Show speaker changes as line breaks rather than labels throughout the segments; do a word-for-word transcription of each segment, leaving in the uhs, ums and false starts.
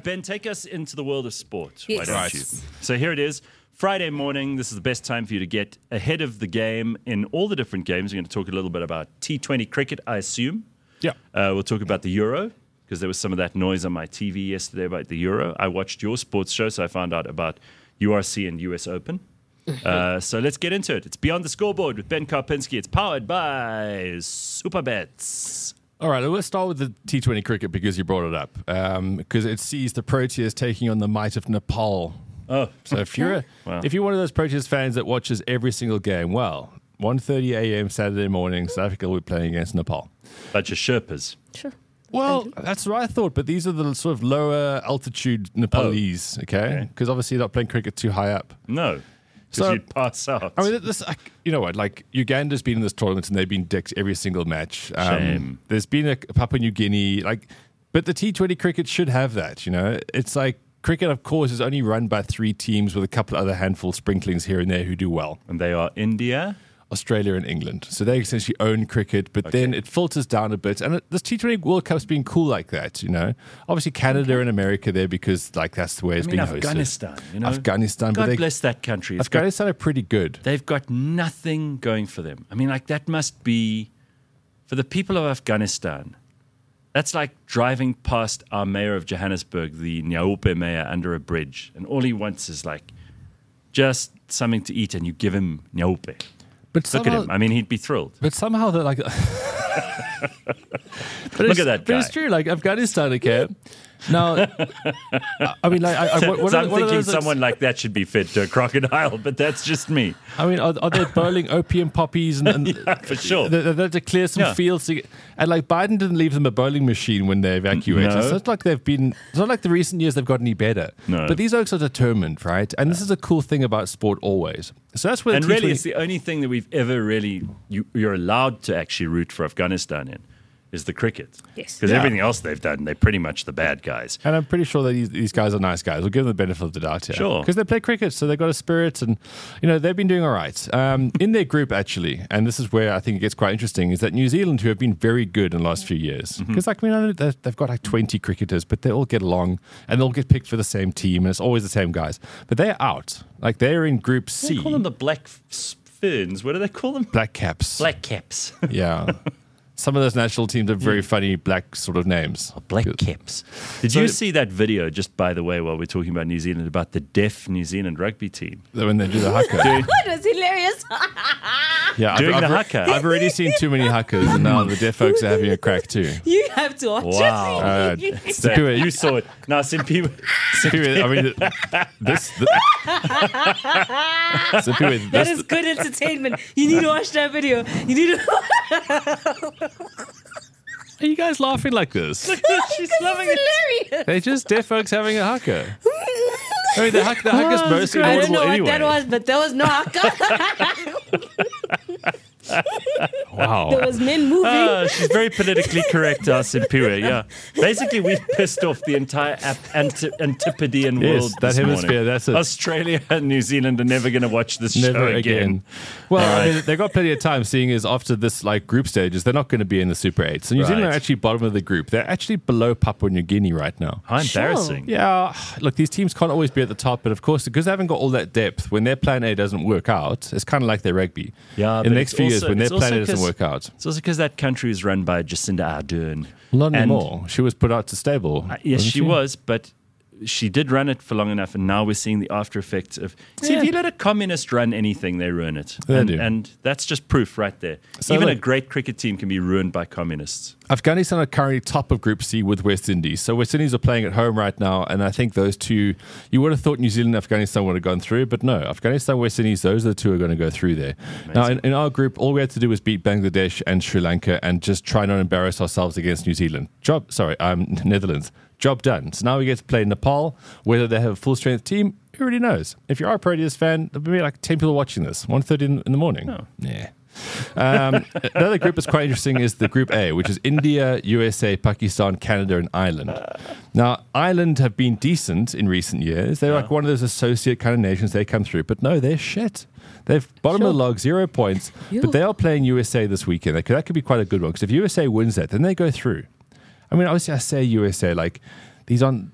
Ben, take us into the world of sport.
Yes.
Why don't
Right.
you? So here it is. Friday morning, this is the best time for you to get ahead of the game in all the different games. We're going to talk a little bit about T twenty cricket, I assume.
Yeah.
Uh, we'll talk about the Euro, because there was some of that noise on my T V yesterday about the Euro. I watched your sports show, so I found out about U R C and U S Open. Uh, so let's get into it. It's Beyond the Scoreboard with Ben Karpinski. It's powered by Superbets.
All right, let's start with the T twenty cricket because you brought it up. Because it sees the Proteas taking on the might of Nepal.
Oh,
So if you're a,
Wow.
if you're one of those Proteas fans that watches every single game, well, one thirty a.m. Saturday morning, South Africa will be playing against Nepal.
bunch of Sherpas.
Sure.
Well, that's what I thought, but these are the sort of lower altitude Nepalese, okay?
okay.
Because obviously you're not playing cricket too high up.
No, because
So-
you'd pass out.
I mean, this, like, you know what? Like Uganda's been in this tournament and they've been dicks every single match. Um,
Shame.
There's been a Papua New Guinea, like, but the T twenty cricket should have that. You know, it's like cricket, of course, is only run by three teams with a couple of other handful sprinklings here and there who do well.
and they are India.
Australia and England. So they essentially own cricket, but then it filters down a bit. And it, this T twenty World Cup's been cool like that, you know. Obviously Canada and America there because like that's the way it's
I mean,
been hosted.
Afghanistan, you know.
Afghanistan, but
God
they,
bless that country. It's got-
Afghanistan are pretty good.
they've got nothing going for them. I mean, like, that must be, for the people of Afghanistan, that's like driving past our mayor of Johannesburg, the Nyaupe mayor, under a bridge. And all he wants is, like, just something to eat, and you give him Nyaupe.
But
Look at
somehow-
him. I mean, he'd be thrilled.
But somehow they're like. but
Look
it's-
at that
But it's
guy.
true, like Afghanistan, okay? Now, I- I mean, like, I, I, what, what
so
are,
I'm
what are
thinking
those, like,
someone like that should be fed to a crocodile, but that's just me.
I mean, are, are they bowling opium poppies and, and
Yeah, for sure.
They, they have to clear some
Yeah.
fields, to get, and like Biden didn't leave them a bowling machine when they evacuated.
No.
So it's not like they've been. It's not like the recent years they've got any better.
No.
But these oaks are determined, right? And this is a cool thing about sport always. So that's where
And
the
really,
T twenty
it's the only thing that we've ever really, you, you're allowed to actually root for Afghanistan in, is the cricket.
Yes.
Because
Yeah.
everything else they've done, they're pretty much the bad guys.
And I'm pretty sure that these, these guys are nice guys. We'll give them the benefit of the doubt here.
Sure.
Because they play cricket, so they've got a spirit and, you know, they've been doing all right. Um, in their group, actually, and this is where I think it gets quite interesting, is that New Zealand, who have been very good in the last few years,
Mm-hmm.
because, like, I mean, I know they've they've got like twenty cricketers, but they all get along and they'll get picked for the same team, and it's always the same guys. But they're out. Like, they're in Group
They
C.
call them the black f- ferns. What do they call them?
Black Caps.
Black caps.
Yeah. Some of those national teams have very funny black sort of names.
Black
Good.
caps. Did
So-
you see that video, just by the way, while we're talking about New Zealand, about the deaf New Zealand rugby team?
When they do the haka.
It was hilarious.
Yeah,
Doing
I've,
the
I've,
haka.
I've already seen too many hakas, and now the deaf folks are having a crack too.
You have to watch
Wow.
Uh,
it.
So
Do it.
you saw it. Now, some people.
Anyway, I mean, this. The, so anyway,
That
this
is good entertainment. You need to watch that video. You need to.
are you guys laughing like this?
She's loving it.
Hilarious.
They're just deaf folks having a haka. I mean, the haka, the haka's
Oh,
mostly
I don't
audible
know what
anyway.
that was, but there was no haka.
Wow.
There was men moving.
Ah, she's very politically correct, our Simpiwe, yeah. Basically, we've pissed off the entire ap- anti- Antipodean
Yes,
world.
that
this
hemisphere,
morning.
that's it.
Australia and New Zealand are never going to watch this
Never
show
again.
again.
Well,
All
I
right.
mean, they've got plenty of time, seeing as after this like group stages, they're not going to be in the Super Eight. So New Zealand
Right.
are actually bottom of the group. They're actually below Papua New Guinea right now.
How
Sure.
embarrassing.
Yeah, look, these teams can't always be at the top, but of course, because they haven't got all that depth, when their plan A doesn't work out, it's kind of like their rugby.
Yeah,
in
but
the next
it's
few years,
also-
when their
it's
plan A
also
doesn't
'cause-
work out,
It's also because that country is run by Jacinda Ardern.
not
And-
anymore. She was put out to stable.
Uh, yes,
wasn't
she was, but she did run it for long enough, and now we're seeing the after effects of. See,
Yeah.
if you let a communist run anything, they ruin it.
They
and,
do.
and that's just proof right there.
So
Even a
look-
great cricket team can be ruined by communists.
Afghanistan are currently top of Group C with West Indies. So West Indies are playing at home right now, and I think those two, you would have thought New Zealand and Afghanistan would have gone through, but no, Afghanistan, West Indies, those are the two who are going to go through there. Now, in, in our group, all we had to do was beat Bangladesh and Sri Lanka and just try not embarrass ourselves against New Zealand. Job, sorry, um, Netherlands. Job done. So now we get to play Nepal. Whether they have a full strength team, who already knows? If you are a Proteas fan, there'll be like ten people watching this, one thirty in, in the morning.
Oh.
Yeah. Um, another group that's quite interesting is the Group A, which is India, U S A, Pakistan, Canada, and Ireland. Now, Ireland have been decent in recent years. They're like one of those associate kind of nations. They come through, but no, they're shit. They've bottom of the log, zero points.
Ew.
But they are playing U S A this weekend. That could, that could be quite a good one because if U S A wins that, then they go through. I mean, obviously, I say U S A like these aren't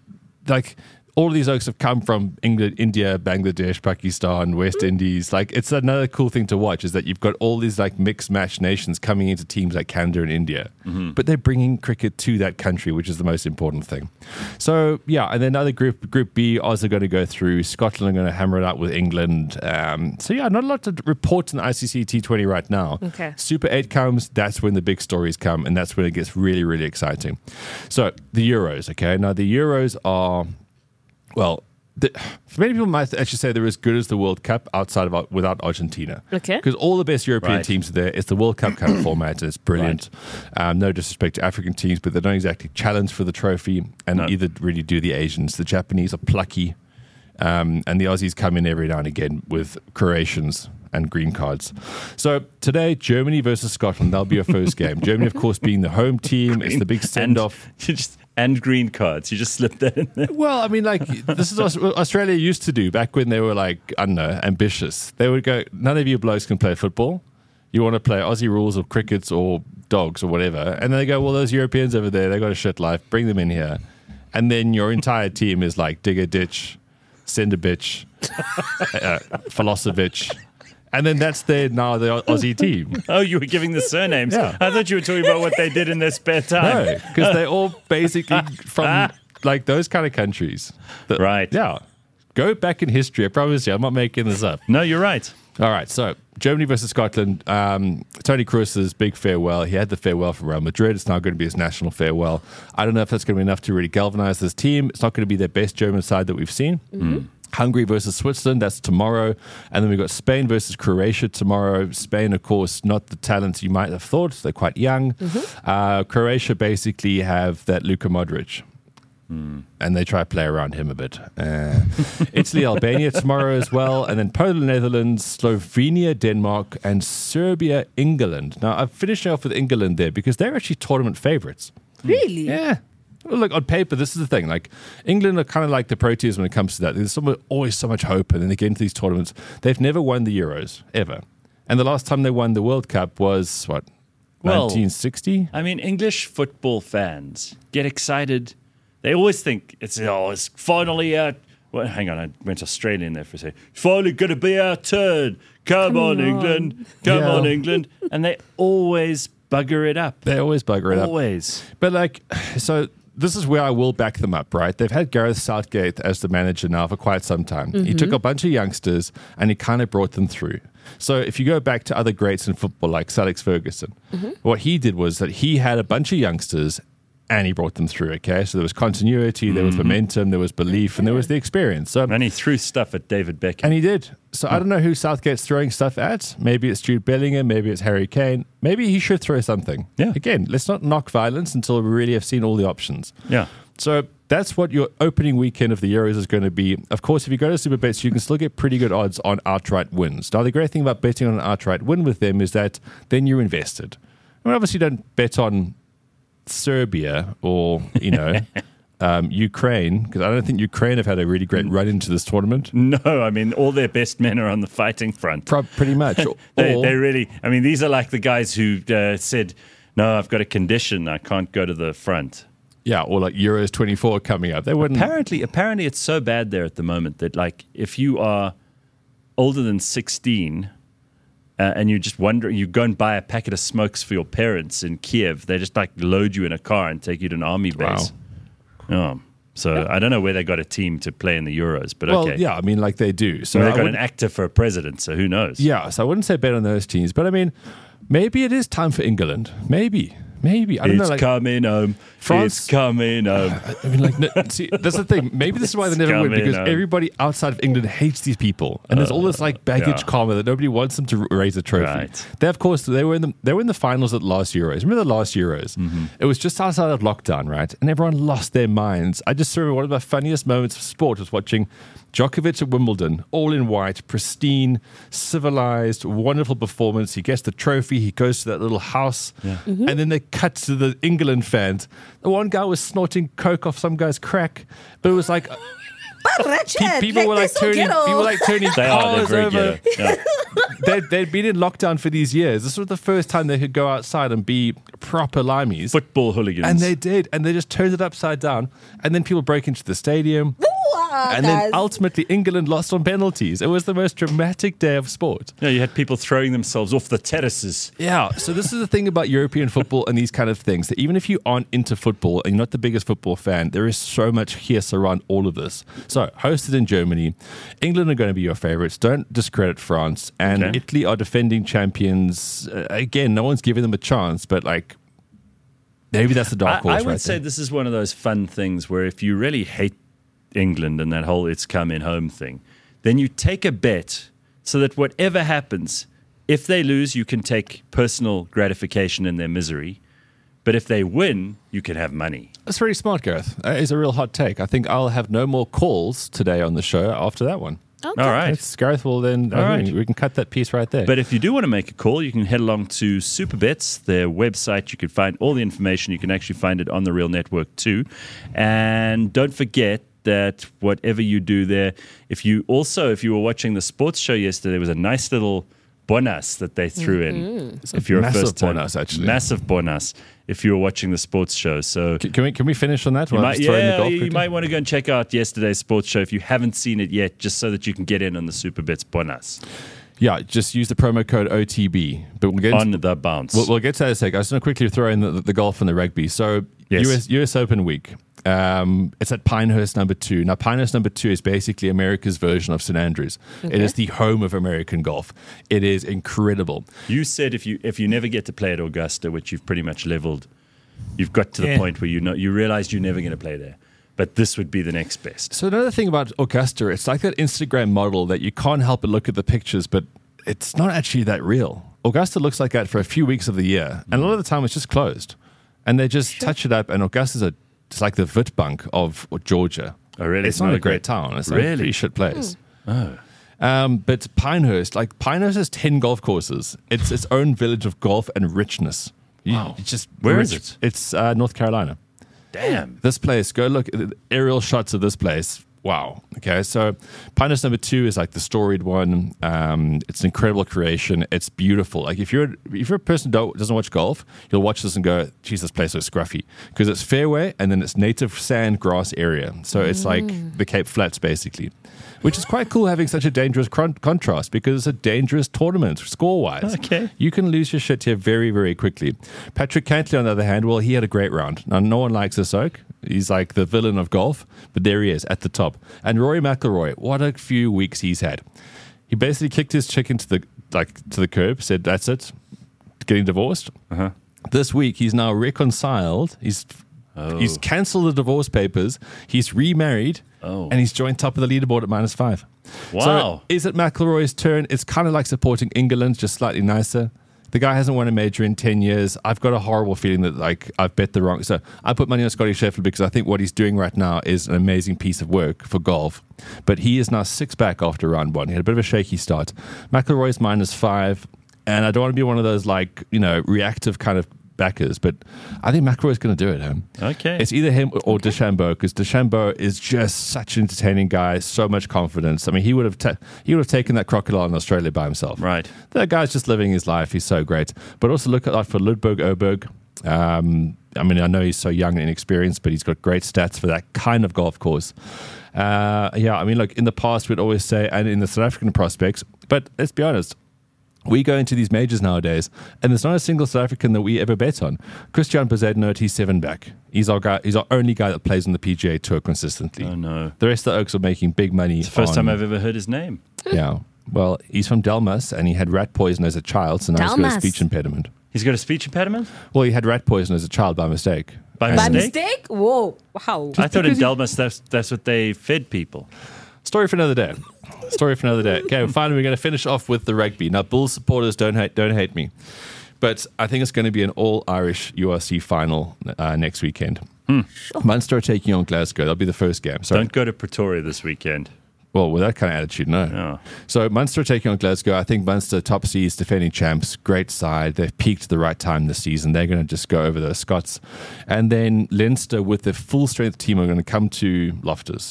like all of these oaks have come from England, India, Bangladesh, Pakistan, West Indies. Like, it's another cool thing to watch is that you've got all these like mixed match nations coming into teams like Canada and India, mm-hmm. but they're bringing cricket to that country, which is the most important thing. So yeah, and then another group, Group B, Oz are going to go through. Scotland are going to hammer it out with England. Um, so yeah, not a lot to report in the I C C T twenty right now.
Okay.
Super eight comes, that's when the big stories come, and that's when it gets really, really exciting. So the Euros, okay? Now the Euros are... Well, the, for many people might actually say they're as good as the World Cup outside of without Argentina.
Okay.
Because all the best European
Right.
teams are there. It's the World Cup kind of format, and it's brilliant. Um, no disrespect to African teams, but they don't exactly challenge for the trophy, and
No.
neither really do the Asians. The Japanese are plucky, um, and the Aussies come in every now and again with Croatians and green cards. So today, Germany versus Scotland. That'll be your first game. Germany, of course, being the home team. It's the big send-off.
And, you just, and green cards. You just slip that in there.
Well, I mean, like, this is what Australia used to do back when they were, like, I don't know, ambitious. They would go, none of you blokes can play football. You want to play Aussie rules of crickets or dogs or whatever. And then they go, well, those Europeans over there, they got a shit life. Bring them in here. And then your entire team is like, dig a ditch, send a bitch, uh, Philosophic. And then that's their now the Aussie team.
Oh, you were giving the surnames.
Yeah.
I thought you were talking about what they did in their spare time.
No, because they're all basically from like those kind of countries. That-
Right.
Yeah. Go back in history. I promise you, I'm not making this up.
No, you're right.
All right. So Germany versus Scotland. Um, Tony Kroos's big farewell. He had the farewell from Real Madrid. It's now going to be his national farewell. I don't know if that's going to be enough to really galvanize this team. It's not going to be their best German side that we've seen. Mm-hmm. Hungary versus Switzerland, that's tomorrow. And then we've got Spain versus Croatia tomorrow. Spain, of course, not the talents you might have thought. They're quite young. Mm-hmm. Uh, Croatia basically have that Luka Modric. Mm. And they try to play around him a bit. Uh, Italy, Albania tomorrow as well. And then Poland, Netherlands, Slovenia, Denmark, and Serbia, England. Now, I'm finishing off with England there because they're actually tournament favorites.
Really?
Yeah. Well, look, on paper, this is the thing. Like, England are kind of like the Proteas when it comes to that. There's so, always so much hope, and then they get into these tournaments. They've never won the Euros, ever. And the last time they won the World Cup was, what,
Well,
nineteen sixty?
I mean, English football fans get excited. They always think it's, oh, it's finally our... Well, hang on, I went Australian there for a second. It's finally going to be our turn. Come,
Come
on,
on.
England. Come
Yeah.
on, England. And they always bugger it up.
They always bugger it up.
Always.
But, like, so... This is where I will back them up, right? They've had Gareth Southgate as the manager now for quite some time. Mm-hmm. He took a bunch of youngsters and he kind of brought them through. So if you go back to other greats in football like Sir Alex Ferguson, mm-hmm. what he did was that he had a bunch of youngsters and he brought them through, okay? So there was continuity, there was momentum, there was belief, and there was the experience. So,
And he threw stuff at David Beckham.
and he did. So I don't know who Southgate's throwing stuff at. Maybe it's Jude Bellingham, maybe it's Harry Kane. Maybe he should throw something.
Yeah.
Again, let's not knock violence until we really have seen all the options.
Yeah.
So that's what your opening weekend of the Euros is going to be. Of course, if you go to Superbets, you can still get pretty good odds on outright wins. Now, the great thing about betting on an outright win with them is that then you're invested. I mean, obviously, you don't bet on Serbia or, you know, um, Ukraine, because I don't think Ukraine have had a really great run into this tournament.
No, I mean, all their best men are on the fighting front.
Pro- pretty much.
They,
Or-
they really, I mean, these are like the guys who uh, said, no, I've got a condition. I can't go to the front.
yeah, or like Euros twenty-four coming up. They wouldn't.
Apparently, apparently, it's so bad there at the moment that, like, if you are older than sixteen uh, and you just wonder, you go and buy a packet of smokes for your parents in Kiev, they just like load you in a car and take you to an army base. Oh, so I don't know where they got a team to play in the Euros, but
Well,
okay.
yeah, I mean, like they do. So
Well,
I
they've got an
wouldn't-
actor for a president, so who knows?
Yeah, so I wouldn't say bet on those teams, but I mean, maybe it is time for England. Maybe, maybe I don't
It's
know. Like,
coming home.
France-
It's coming home.
I mean, like, no, see, that's the thing. Maybe this is why they never win,
coming
because
up.
everybody outside of England hates these people, and there's all this like baggage
yeah.
karma that nobody wants them to r- raise a trophy.
Right.
They, of course, they were in the they were in the finals at last Euros. Remember the last Euros?
Mm-hmm.
It was just outside of lockdown, right? And everyone lost their minds. I just remember one of the funniest moments of sport was watching Djokovic at Wimbledon, all in white, pristine, civilized, wonderful performance. He gets the trophy. He goes to that little house,
Yeah.
and then they cut to the England fans. The one guy was snorting coke off some guy's crack, but it was like
But wretched.
Pe- people
like,
were like
they're so
turning,
ghetto.
people were like turning
They are. They're
cars
very
over.
ghetto. Yeah.
They'd, they'd been in lockdown for these years. This was the first time they could go outside and be proper limeys.
Football hooligans.
And they did, and they just turned it upside down. And then people broke into the stadium.
Wow,
And
guys.
then ultimately England lost on penalties. It was the most dramatic day of sport.
Yeah, you had people throwing themselves off the terraces.
Yeah, so this is the thing about European football and these kind of things, that even if you aren't into football and you're not the biggest football fan, there is so much hiss around all of this. So, hosted in Germany, England are going to be your favourites. Don't discredit France. And
Okay.
Italy are defending champions. Uh, again, no one's giving them a chance, but like, maybe that's the dark
I,
horse
I would
right
say
there.
this is one of those fun things where if you really hate England and that whole it's come in home thing, then you take a bet so that whatever happens, if they lose, you can take personal gratification in their misery. But if they win, you can have money.
That's very smart, Gareth. That is a real hot take. I think I'll have no more calls today on the show after that one.
Okay.
All right.
It's Gareth will then,
All
I think
right.
we can cut that piece right there.
But if you do want to make a call, you can head along to Superbets, their website. You can find all the information. You can actually find it on the Real Network too. And don't forget that whatever you do there, if you also, if you were watching the sports show yesterday, there was a nice little bonus that they threw in. If you're
massive
a first time,
bonus, actually.
massive bonus. If you were watching the sports show, so
Can, can we can we finish on that?
you
While I'm
might,
just throwing the
yeah,
golf
you
quickly?
might want to go and check out yesterday's sports show if you haven't seen it yet, just so that you can get in on the Superbets bonus
Yeah, just use the promo code O T B. But we'll get
on
into,
the bounce.
we'll, we'll get to that in a sec. I just want to quickly throw in the, the golf and the rugby. So
Yes.
U S U S Open week. Um, it's at Pinehurst number two. Now, Pinehurst number two is basically America's version of Saint Andrews. It is the home of American golf. It is incredible.
You said if you if you never get to play at Augusta, which you've pretty much leveled, you've got to the
Yeah.
point where you know you realized you're never going to play there. But this would be the next best.
So another thing about Augusta, it's like that Instagram model that you can't help but look at the pictures, but it's not actually that real. Augusta looks like that for a few weeks of the year, and a lot of the time it's just closed. And they just touch it up, and Augusta's a, it's like the Witbank of Georgia.
Oh, really?
It's not, a great, town. It's a
Really?
pretty shit place.
Oh,
Um, but Pinehurst, like Pinehurst has ten golf courses. It's its own village of golf and richness. You,
Wow.
you just
Where
rich-
is it?
It's uh, North Carolina.
damn!
This place, go look at the aerial shots of this place. Wow. Okay, so Pinehurst number two is like the storied one. Um, it's an incredible creation. It's beautiful. Like if you're if you're a person who don't, doesn't watch golf, you'll watch this and go, "Geez, this place looks scruffy," because it's fairway and then it's native sand grass area. So it's like the Cape Flats basically, which is quite cool having such a dangerous con- contrast because it's a dangerous tournament score wise.
Okay.
You can lose your shit here very, very quickly. Patrick Cantley, on the other hand, well, he had a great round. Now, no one likes this oak. He's like the villain of golf, but there he is at the top. And Rory McIlroy, what a few weeks he's had. He basically kicked his chick into the like to the curb, said, "That's it, getting divorced."
Uh-huh.
This week, he's now reconciled. He's
Oh.
he's cancelled the divorce papers. He's remarried,
Oh.
and he's joined top of the leaderboard at minus five.
Wow.
So is it McIlroy's turn? It's kind of like supporting England, just slightly nicer. The guy hasn't won a major in ten years. I've got a horrible feeling that like I've bet the wrong. So I put money on Scotty Scheffler because I think what he's doing right now is an amazing piece of work for golf. But he is now six back after round one. He had a bit of a shaky start. McIlroy's minus five, and I don't want to be one of those like you know reactive kind of backers, but I think McIlroy's going to do it. Him.
Okay.
It's either him or DeChambeau because DeChambeau is just such an entertaining guy, so much confidence. I mean, he would have ta- he would have taken that crocodile in Australia by himself.
Right.
That guy's just living his life. He's so great. But also look out for Ludwig Oberg. Um, I mean, I know he's so young and inexperienced, but he's got great stats for that kind of golf course. Uh, yeah, I mean, look, in the past we'd always say, and in the South African prospects, but let's be honest. We go into these majors nowadays, and there's not a single South African that we ever bet on. Christian Bezuidenhout, he's seven back. He's our guy. He's our only guy that plays on the P G A Tour consistently.
Oh no!
The rest of the Oaks are making big money.
It's the first
on-
time I've ever heard his name.
Yeah. Well, he's from Delmas, and he had rat poison as a child, so now he's got a
Delmas.
speech impediment.
He's got a speech impediment
Well, he had rat poison as a child by mistake.
by
And-
By
mistake.
mistake? Whoa. Wow.
I thought in
because he-
Delmas that's that's what they fed people.
Story for another day. Story for another day. Okay, well, finally, we're going to finish off with the rugby. Now, Bulls supporters, don't hate, don't hate me, but I think it's going to be an all-Irish U R C final uh, next weekend. Munster are taking on Glasgow. That'll be the first game. Sorry.
Don't go to Pretoria this weekend.
Well, with that kind of attitude, no.
No.
So Munster taking on Glasgow. I think Munster, top seeds, defending champs, great side. They've peaked at the right time this season. They're going to just go over the Scots. And then Leinster with their full strength team are going to come to Loftus.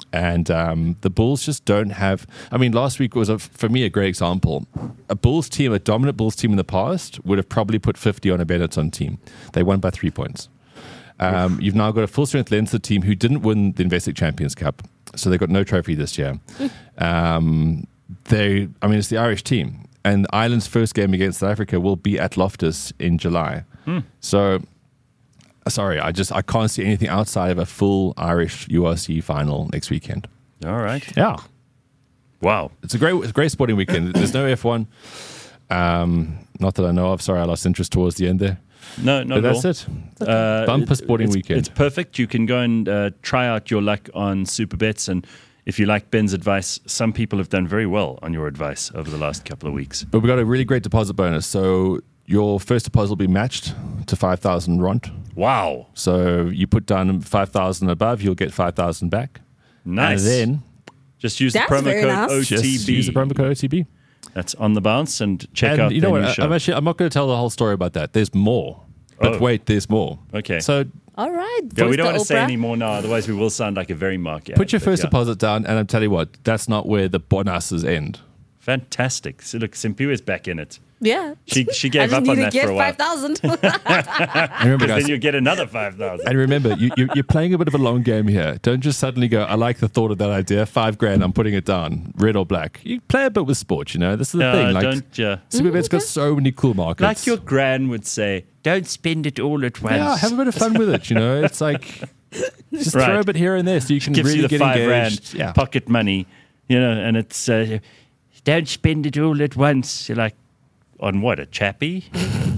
And um, the Bulls just don't have. I mean, last week was, a, for me, a great example. A Bulls team, a dominant Bulls team in the past, would have probably put fifty on a Benetton team. They won by three points. Um, you've now got a full-strength Leinster team who didn't win the Investec Champions Cup, so they got no trophy this year. um, they, I mean, it's the Irish team, and Ireland's first game against South Africa will be at Loftus in July. Hmm. So. Sorry, I just I can't see anything outside of a full Irish U R C final next weekend.
All right.
Yeah.
Wow.
It's a great it's a great sporting weekend. There's no F one. Um, not that I know of. Sorry, I lost interest towards the end there.
No, no,
but that's it.
Uh,
Bumper sporting
it's,
weekend.
It's perfect. You can go and uh, try out your luck on Super Bets, and if you like Ben's advice, some people have done very well on your advice over the last couple of weeks.
But we got a really great deposit bonus. So your first deposit will be matched to five thousand rand.
Wow.
So you put down five thousand above, you'll get five thousand back.
Nice.
And then
just use
That's
the promo
very
code
nice.
O T B.
just use the promo code O T B.
That's on the bounce, and check
And
out
you know
their
what?
new
I-
show.
I'm actually I'm not going to tell the whole story about that. There's more. But
Oh.
wait, there's more.
Okay.
So
All right.
yeah, we
voice
don't
to
want to say
Oprah.
any more now, otherwise we will sound like a very marky.
put your
ad, but
first
yeah.
deposit down, and I'll tell you what, that's not where the bonuses end.
Fantastic. So look, Simpiwa's back in it.
Yeah.
She she
I
gave
just
up
need
on
to
that
get
for a while.
five thousand.
And remember,
Because
guys,
then you get another five thousand.
and remember, you, you, you're playing a bit of a long game here. Don't just suddenly go, I like the thought of that idea. Five grand, I'm putting it down, red or black. You play a bit with sport, you know. This is the
No,
thing. Like,
don't. Uh,
Superbet's got so many cool markets.
like your gran would say, don't spend it all at once.
yeah, have a bit of fun with it. You know, it's like just
Right.
throw a bit here and there, so you can
Gives
really
you the
get
five
engaged.
rand
Yeah,
pocket money, you know, and it's uh, don't spend it all at once. You're like, on what, a chappy?